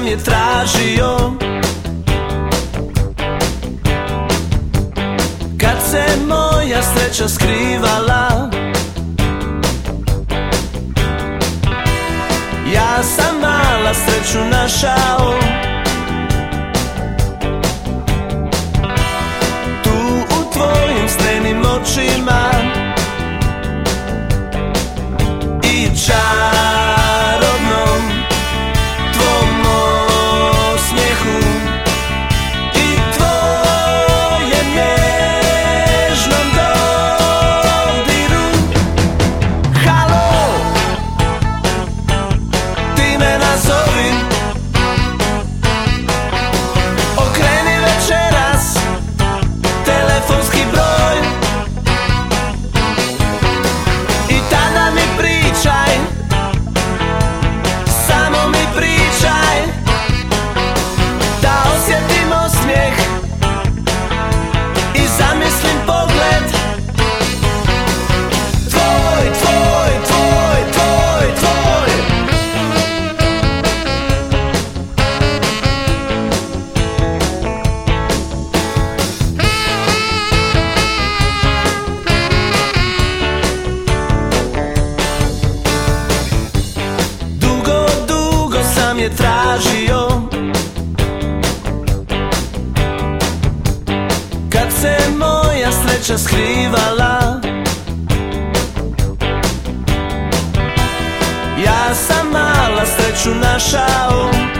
je tražio, kad se moja sreća skrivala. Ja sam mala sreću našao, tu u tvojim snenim očima i čarobnom tvom osmijehu i tvojem nježnom dodiru. Halo, ti me nazovi, okreni večeras telefonski broj i tada mi pričaj, samo mi pričaj, da osjetim osmijeh i zamislim pogled tvoj, tvoj, tvoj, tvoj, tvoj. Dugo, dugo sam je tražio, kad se moja sreća skrivala. Ja sam mala sreću našao,